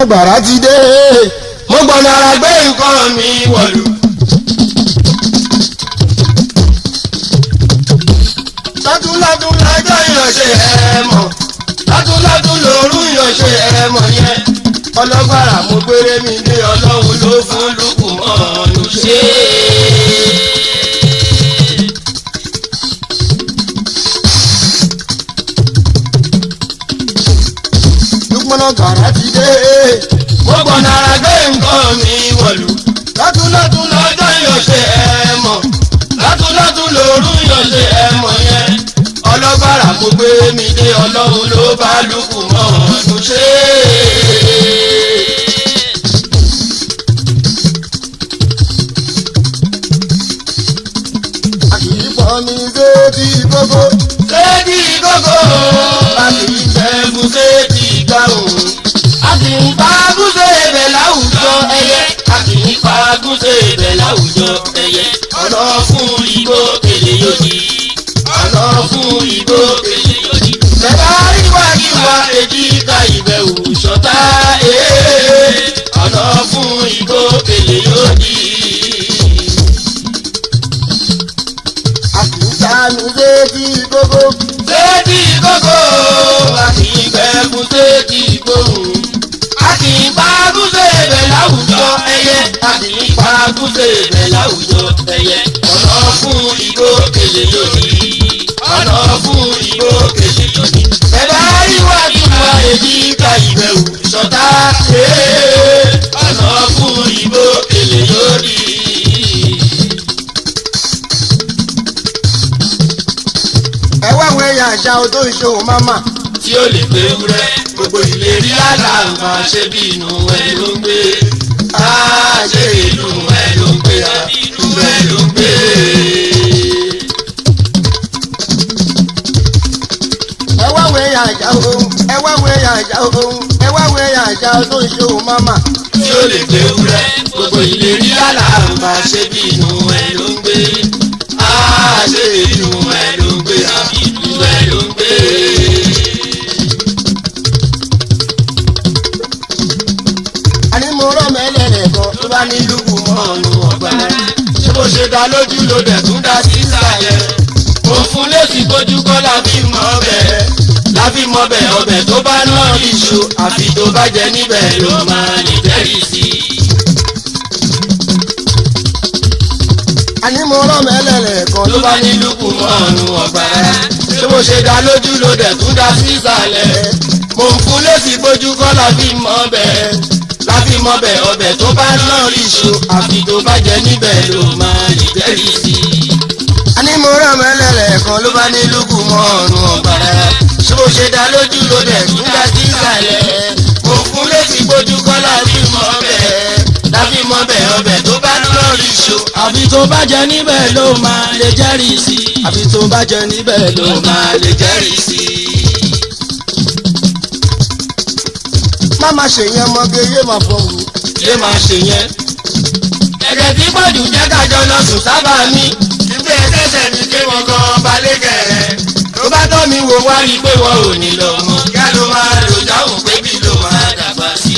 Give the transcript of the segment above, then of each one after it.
gbàrà ti dé mo gbọ́nà ara gbé nǹkan mi wọ̀lú. lọ́dún lọ́jọ́ ìyànṣe ẹ̀ mọ̀ lọ́dún lòórù ìyànṣe ẹ̀ mọ̀ yẹn ọlọ́gbàrà mo gbére mi dé ọlọ́run ló fún lùkù mọ́ọ̀nù ṣe. lùkùmọ́nà gbàrà ti dé mo gbọ́nà ara gbé nǹkan mi wọ̀lú. lọ́dún lọ́jọ́ ìyànṣe ẹ̀ mọ̀ lọ́dún lòórù ìyànṣe ẹ̀ mọ̀ yẹn ọlọ́gbàrà mo gbére mi dé ọlọ́run ló bá lùkù mọ́ọ̀nù ṣe. mi séèdì gógó a kì í fẹ́gun séèdì gáhùn a kì í fagún séèbẹ̀ láwùjọ ẹyẹ a kì í fagún séèbẹ̀ láwùjọ ẹyẹ ọ̀nà fún igbó kele yòdì ọ̀nà fún igbó kele yòdì bẹ́ẹ̀ ìwà èjì ká ìbẹ̀wò ṣọ̀tá ọ̀nà fún igbó kele yòdì. Sanu séèdì gógó a kì í gbẹ́gun séèdì gbóhùn a kì í pagún séèbẹ̀ láwùjọ ẹyẹ a kì í pagún séèbẹ̀ láwùjọ ẹyẹ ọ̀nà fún igbó kele lónìí ọ̀nà fún igbó kele lónìí bẹ́ẹ̀ ìwà èjì ká ìbẹ̀wò ṣọ̀tá ọ̀nà fún igbó kele lónìí. àṣà odó ìṣòwò máma tí ó lè pé wúrẹ́ gbogbo ìlérí àlàǹfà ṣe bí inú ẹ ló ń gbé ṣe inú ẹ ló ń gbé inú ẹ ló ń gbé. ẹ wá wẹ àṣà ohun ẹ wá wẹ àṣà ohun ẹ wá wẹ àṣà odó ìṣòwò máma tí ó lè pé wúrẹ́ gbogbo ìlérí àlàǹfà ṣe bí inú ẹ ló ń gbé ṣe inú ẹ ló ń gbé ló ń gbé. àní mo rọ́ mẹ́lẹ̀lẹ̀ kan tó bá ní lùkù mọ́ọ̀nù ọ̀gbà ṣé bó ṣe dá lójú ló dẹ̀ tún dá sí ìsàlẹ̀. mo fún lẹ́sìn tójú kọ́ láfi mọ́ bẹ́ẹ̀ ọbẹ̀ tó bá náà iṣu àfi tó bá jẹ níbẹ̀ ló máa lè jẹ́rìí sí i. àní mo rọ́ mẹ́lẹ̀lẹ̀ kan tó bá ní lùkù mọ́ọ̀nù ọ̀gbà ṣé bó ṣe dá lójú ló dẹ̀ tún dá sí ìsàlẹ̀. mo ń fún lẹ́sì bójú kọ́ láfi mọ́ bẹ́ẹ̀ ọbẹ̀ tó bá náà rí iṣu àfi tó bá jẹ níbẹ̀ ló máa lè jẹ́rìí sí i. a ní mo rán mẹ́lẹ̀lẹ̀ kan ló bá ní lùkù mọ́ ọ̀run ọ̀gbàrá ṣé bó ṣe dá lójú ló dẹ̀ tún dá sí ìsàlẹ̀. mo ń fún lẹ́sì bójú kọ́ láfi mọ́ bẹ́ẹ̀ ọbẹ̀ tó bá náà rí iṣu àfi tó bá jẹ níbẹ̀ ló máa lè jẹ́rìí sí i. àfi tó bá jẹ níbẹ̀ ló máa lè jẹ́rìí sí i. má má ṣe yẹn mọ́gé yé máa fọ̀hún. yé máa ṣe yẹn. ẹ̀jẹ̀ tí pọ̀jù jẹ́ kájọ lọ sùn sábà ní. ìgbé ẹsẹ̀ mi ké wọn gan balẹ̀ gẹ̀rẹ́. tó bá tọ́ mi wò wá rí i pé wọn ò ní lọ mọ́. yá ló máa lò dáhùn pé bí ló máa dàgbà sí.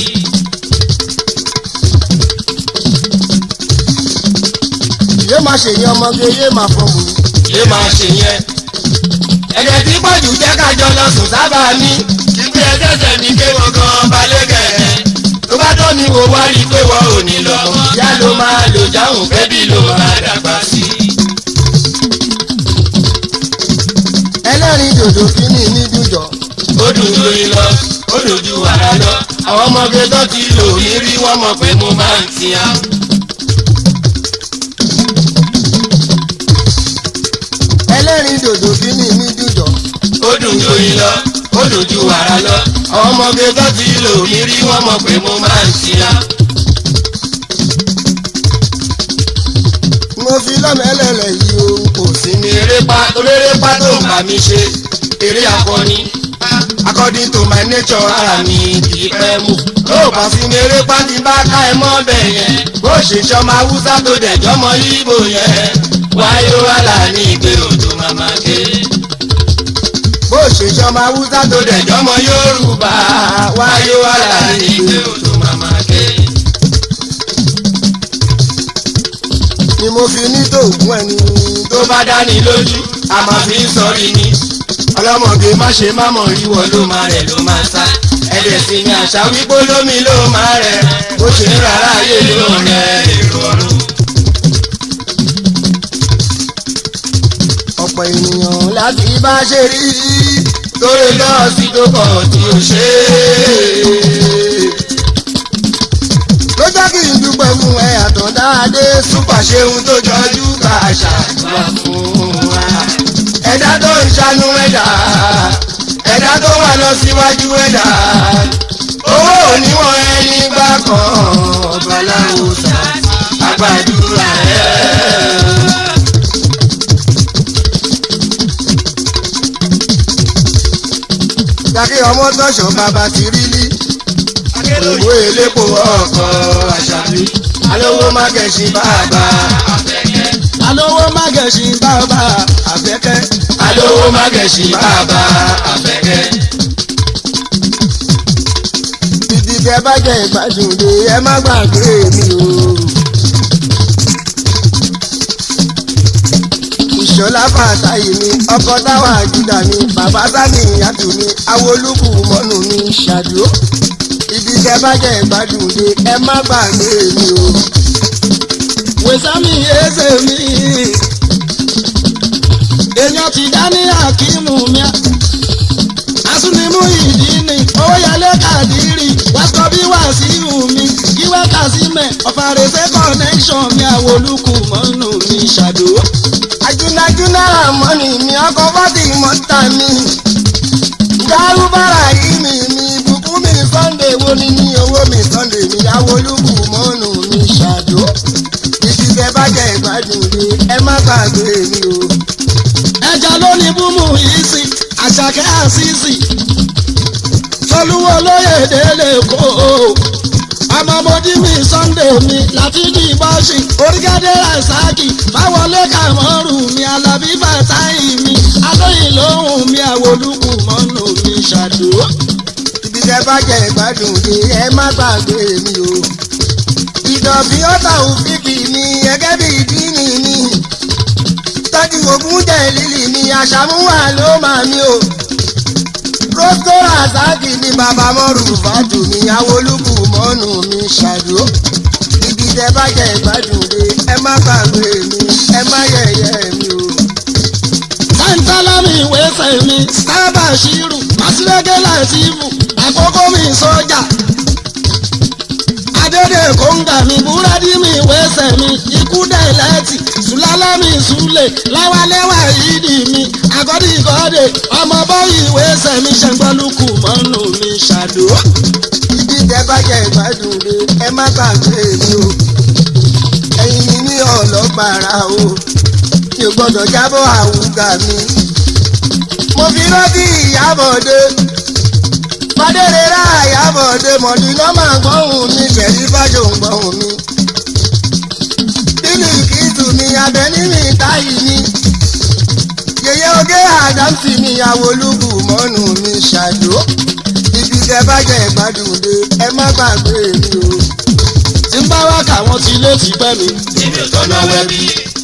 yé máa ṣe yẹn mọ́gé yé máa fọ̀hún. yé máa ṣe yẹn. ẹ̀jẹ̀ tí pọ̀jù jẹ́ kájọ lọ sùn sábà ní. ìgbé ẹsẹ̀ mi ké wọn gan balẹ̀ gẹ̀rẹ́. tó bá tọ́ mi wò wá rí i pé wọn ò ní lọ mọ́. yá ló máa lò dáhùn pé bí ló máa dàgbà sí. ẹlẹ́rìí dòdò kíní ní dùjọ́. ó dùn lóyún lọ ó dùn ju wàrà lọ. àwọn ọmọge tó ti lò mí rí wọ́n mọ̀ pé mo máa ń tiya. ẹlẹ́rìí dòdò kíní ní dùjọ́. ó dùn lóyún lọ ó dùn ju wàrà lọ. àwọn ọmọge tó ti lò mí rí wọ́n mọ̀ pé mo máa ń tiya. mo fi lọ́mẹ́lẹ́lẹ̀ yìí o kò sí ní erépa torérépa tó ń bá mi ṣe eré akọni according to my nature ara mi kì í pẹ́ mú. ó bá sí ní erépa tí bá ká ẹ mọ́ bẹ̀ yẹn bó ṣe ṣọmọ haúsá tó dẹ̀jọ́ mọ yíbo yẹn wáyé wàhálà ní ìgbé òjò màmá ké. bó ṣe ṣọmọ haúsá tó dẹ̀jọ́ mọ yorùbá wáyé wàhálà ní ìgbé òjò màmá ké. fi ní tòògùn ẹni tó bá dání lójú a máa fi ń sọrí ni ọlọ́mọge má ṣe má mọ̀ ìwọ ló máa rẹ̀ ló máa sá ẹ̀dẹ̀ sì ni àṣà wípé lómi ló máa rẹ̀ bó ṣe ń rárá ayé ló rẹ̀ èrò ọ̀run. ọ̀pọ̀ ènìyàn láti bá ṣe rí lórí lọ́ọ̀sì tó kọ̀ tí ó ṣe ló jẹ́ kí n dúpẹ́ fún ẹ àtọ̀dáadé súpà ṣeun tó jọjú ká ṣàdúrà fún wa ẹ̀dá tó ń ṣàánú ẹ̀dá tó wà lọ síwájú ẹ̀dá owó oníwọ̀n ẹni gbà kan ọba láwùsà àgbàdúrà jákè ọmọ tọ́ṣọ̀ bàbá ti rí lí òwò elépo ọkọ̀ àṣàbí alówó má gẹ̀ṣin bàbá àfẹ́kẹ́ alówó má gẹ̀ṣin bàbá àfẹ́kẹ́ alówó má gẹ̀ṣin bàbá àfẹ́kẹ́. ibi tẹ bá jẹ ìgbádùn dé ẹ má gbàgbé mi o. ìṣọlá fàtàyè mi ọkọ táwa àjùdà mi bàbá sani ìyàtọ̀ mi awolúkù mọ́nù mi ṣàdó. ibi tẹ bá jẹ ìgbádùn dé ẹ má gbàgbé mi o. wẹ̀sámi ẹsẹ̀ mi èèyàn ti dá ní àkímù mi asúnimú ìdí ni owó yálé kàdírì wàásù bí wàásù mi kíwá kàsímẹ̀ ọ̀fàrẹ̀sẹ̀ connection mi àwòlùkù mọ́nù mi ṣàdó. ajúnájúná àmọ́ni mi ọkọ̀ fọ́tì mọ́ta mi dárúbára yìí mi ìbùkún mi Sunday wo ni ní owó mi Sunday mi àwòlùkù mọ́nù mi ṣàdó. ibi tẹ bá jẹ ìgbádùn dé ẹ má gbàgbé mi o. ẹja ló ní búmù yìí sí àṣàkẹ́ àṣìṣì tolúwo lóye délé kó ọmọbọdí mi Sunday mi láti di bọ́ọ̀ṣì orígádé rasaki báwọlé kàmọ́rù mi alábí bàtáì mi alóyìn lóhùn mi àwòlùkù mọ́nù mi ṣàdó. ibi tẹ bá jẹ ìgbádùn dé ẹ má gbàgbé mi o. ìdọ̀bí ọ̀tà òfìkì mi gẹ́gẹ́ bí ìdí nìní tọ́jú ogun jẹ́ lílì mi àṣàmúwà ló máa mi o. rosco rasaki ni bàbá mọ́rù fàájú mi awolúkù mọ́nù mi ṣàdó. ibi tẹ bá jẹ ìgbádùn dé ẹ má gbàgbé mi ẹ má yẹ̀yẹ́ mi o. sáńtálàmì ìwésẹ̀ mi sábà ṣírù màsílẹ́gẹ́ láìsífù àkókò mi sọ́jà adédè kóńgà mi búrẹ́dì mi wẹ́sẹ̀ mi ikú dẹ̀lẹ́tì sùlálẹ́ mi súlẹ̀ láwálẹ́wà ìdí mi àgọ́dìgọ́dẹ ọmọ bọ́yì wẹ́sẹ̀ mi ṣẹ́gbọ́lùkù mọ́nù mi ṣàdó. ibi tẹ bá jẹ ìgbádùn dé ẹ má gbàgbé mi o. ẹ̀yin mi ní ọlọ́gbàrà o mi ò gbọ́dọ̀ jábọ̀ àwùgà mi. mo fi rántí Ìyábọ̀dé fadérera Ìyábọ̀dé mọ̀dúnà máa ń gbọ́hùn mi ṣẹ̀rí fájò ń gbọ́hùn mi. bílí kìtù mi abẹ́ní mi táyì mi. yèyé ogé àdámsì mi àwòlúkù mọ́nù mi ṣàdó. ibi tẹ bá jẹ ìgbádùn dé ẹ má gbàgbé mi o. tí ń bá wá káwọn ti lé ti pẹ́ mi. èmi ò tọ́nà wẹ́bí.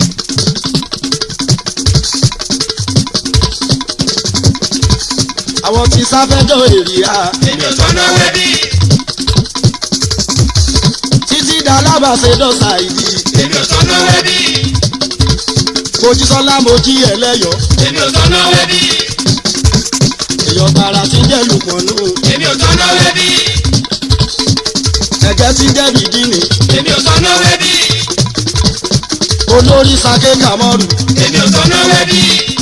àwọn tí sáfẹ́jọ́ èrìà. èmi ò tọ́nà wẹ́bí. títí dá alábàṣe dọ́sà ìdí. èmi ò tọ́nà wẹ́bí. Mojísọ́lá mojí ẹlẹ́yọ̀. èmi ò tọ́nà wẹ́bí. èèyàn tààrà tí ń jẹ́ lùpọ̀nù. èmi ò tọ́nà wẹ́bí. ẹ̀jẹ̀ tí ń jẹ́ bìdínì. èmi ò tọ́nà wẹ́bí. olórí sake kamọ́rù. èmi ò tọ́nà wẹ́bí.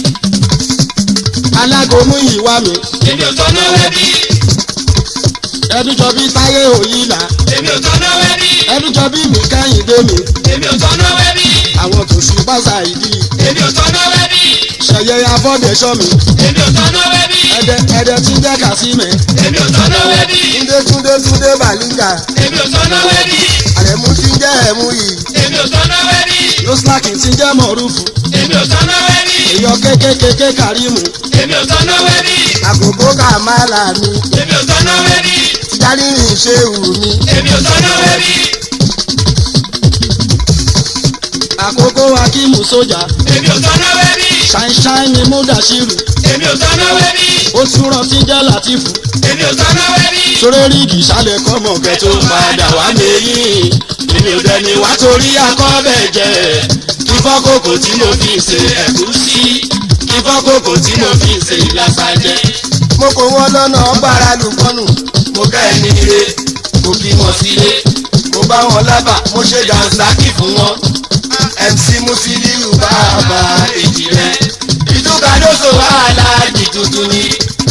alágomú ìwà mi. èmi ò tọ́nà wẹ́bí. ẹdújọbí táyé òyìnlá. èmi ò tọ́nà wẹ́bí. ẹdújọbí mi kẹ́hìndé mi. èmi ò tọ́nà wẹ́bí. àwọn tó ṣù pàṣà ìdí. èmi ò tọ́nà wẹ́bí. ṣẹ̀yẹ afọ́dẹ̀ṣọ́ mi. èmi ò tọ́nà wẹ́bí. ẹ̀dẹ̀ tí ń jẹ́ kàsímẹ̀. èmi ò tọ́nà wẹ́bí. túndé bàlíjà. èmi ò tọ́nà wẹ́bí. àrẹ̀mú tí ń jẹ́ ẹ̀mú yìí. èmi ò tọ́nà wẹ́bí. lọ́slákì tí ń jẹ́ mọ̀rúfù. èmi ò tọ́nà wẹ́bí. èyàn kékékéké kàrímù. èmi ò tọ́nà wẹ́bí. àkókò kàmálà mi. èmi ò tọ́nà wẹ́bí. tìjáni ìṣèwù mi. èmi ò tọ́nà wẹ́bí. àkókò akímù sójà. èmi ò tọ́nà wẹ́bí. ṣáínṣáín ni múdàṣírù. èmi ò tọ́nà wẹ́bí. ó tún rántí jẹ́ látìfù. èmi ò tọ́nà wẹ́bí. sórí rígì sálẹ̀ kọ́mọ kẹ́ tó padà wá mẹ́yìn. èmi ò dẹni wá torí akọ́bẹ̀ jẹ́. kí fọ́kòkò tí mo fi ṣe ẹ̀gúsí. kí fọ́kòkò tí mo fi ṣe ìlàsà jẹ́. mo kò wọ́n lọ́nà ọgbàrá lùkọ́nù. mo kẹ́ ẹni ire. mo bí wọn sílé. mo bá wọn lábà. mo ṣe dànsákì fún wọn. MC Musiliu bàbá èjì rẹ̀. ìtúkàdóso wàhálà di tuntun ni.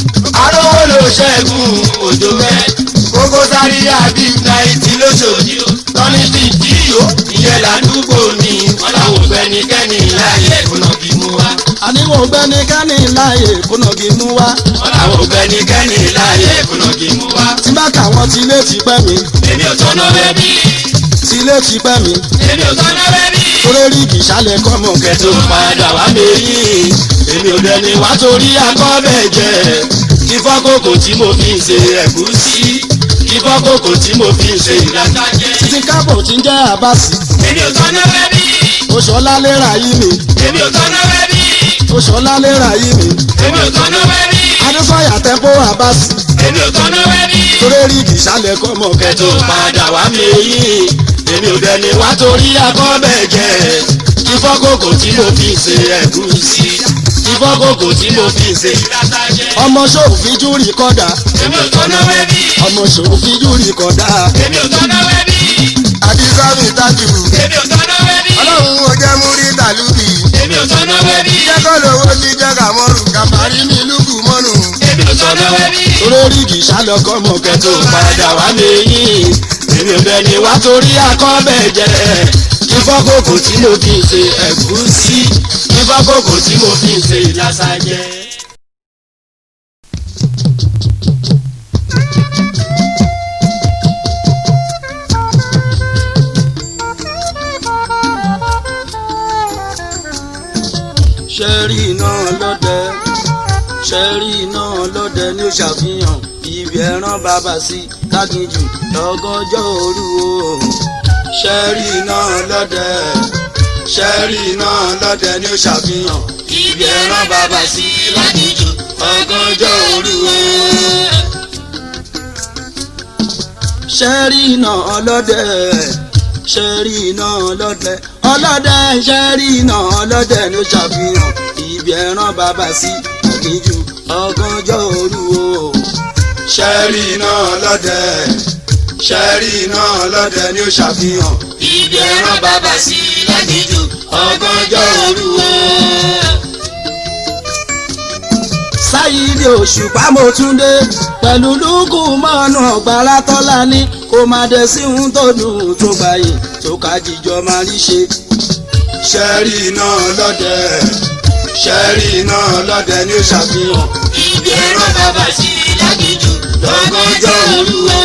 arówó ló ṣẹ́gun òjò mẹ́. Kókó Zaria big night lóṣòdì o. tọ́ni ti jí o. ìyẹn ládùúgbò mi. wọ́n làwọn gbẹ́nikẹ́ni láàyè kùnà kí mú wá. àníwò gbẹ́nikẹ́ni láàyè kùnà kí mú wá. wọ́n làwọn gbẹ́nikẹ́ni láàyè kùnà kí mú wá. tí bá kà wọ́n tilé ti pẹ́ mi. èmi ò tọ́nà bẹ́bí. tilé ti pẹ́ mi. èmi ò tọ́nà bẹ́bí. sórí rígì sálẹ̀ kọ́mọ kẹ́ tó padà wá mẹ́yìn. èmi ò dẹni wá torí akọ́bẹ̀ jẹ́. kí fọ́kòkò tí mo fi ṣe ẹ̀gúsí. kí fọ́kòkò tí mo fi ṣe ìlàsà jẹ́. títí kábọ̀ tí ń jẹ́ àbáṣì. èmi ò tọ́nà bẹ́bí. oṣọlá lérà yí mi. èmi ò tọ́nà bẹ́bí. oṣọlá lérà yí mi. èmi ò tọ́nà bẹ́bí. adúsọ̀yà tẹ́pọ̀ àbáṣì. èmi ò tọ́nà bẹ́bí. sórí rígì sálẹ̀ kọ́mọ kẹ́ tó padà wá mẹ́yìn. èmi ò dẹni wá torí akọ́bẹ̀ jẹ́. kí fọ́kòkò tí mo fi ṣe ẹ̀gúsí. kí fọ́kòkò tí mo fi ṣe ìlàsà jẹ́. ọmọ ṣòfin júrì kọ́dà. èmi ò tọ́nà bẹ́bí. ọmọ ṣòfin júrì kọ́dà. èmi ò tọ́nà bẹ́bí. àdìsá mi tájú. èmi ò tọ́nà bẹ́bí. ọlọ́run ò jẹ́ mú rí tàlúbì. èmi ò tọ́nà bẹ́bí. jẹ́kọ̀ lówó ti jẹ́ kàmọ́rù kàfárí mi lùkù mọ́nù. èmi ò tọ́nà bẹ́bí. sórí rígì sálẹ̀ kọ́mọ kẹ́ tó padà wá mẹ́yìn. èmi ò dẹni wá torí akọ́bẹ̀ jẹ́. kí fọ́kòkò tí mo fi ṣe ẹ̀gúsí. kí fọ́kòkò tí mo fi ṣe ìlàsà jẹ́. ṣẹ́rí iná lọ́dẹ ṣẹ́rí iná lọ́dẹ ní ó ṣàfihàn ibi ẹran bàbá sí láginjù lọ́gọ́jọ́ òru o. ṣẹ́rí iná lọ́dẹ ṣẹ́rí iná lọ́dẹ ní ó ṣàfihàn ibi ẹran bàbá sí láginjù lọ́gọ́jọ́ òru o. ṣẹ́rí iná lọ́dẹ ṣẹ́rí iná ọlọ́dẹ ọlọ́dẹ ṣẹ́rí iná ọlọ́dẹ ló ṣàfihàn ibi ẹran bàbá sí àgbéjù ọgọ́jọ́ òru o. ṣẹ́rí iná ọlọ́dẹ ṣẹ́rí iná ọlọ́dẹ ni ó ṣàfihàn ibi ẹran bàbá sí àgbéjù ọgọ́jọ́ òru o. Sáyídì Òṣùpá Mọ́túndé pẹ̀lú lúkù mọ́nù ọ̀gbára tọ́lá ní kó má dé sí ohun tó dùn tó gbàyè tó ká jíjọ máa rí ṣe. ṣẹ́rí iná lọ́dẹ ṣẹ́rí iná lọ́dẹ ni ó ṣàfihàn ibi ẹran bàbá sí láginjù lọ́gọ́jọ́ òru o.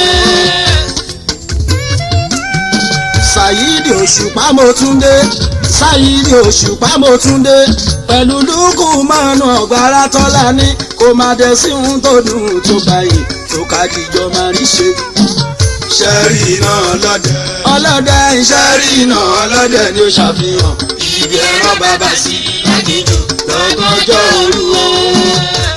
Sáyídì Òṣùpá Mọ́túndé Sáyídì Òṣùpá Mọ́túndé pẹ̀lú lúkù mọ́nù ọ̀gbára tọ́lá ní kó má dé sí ohun tó dùn tó gbàyè tó ká jíjọ máa rí ṣe. ṣẹ́rí iná ọlọ́dẹ ọlọ́dẹ ṣẹ́rí iná ọlọ́dẹ ni ó ṣàfihàn ibi ẹran bàbá sí láginjù lọ́gọ́jọ́ òru o.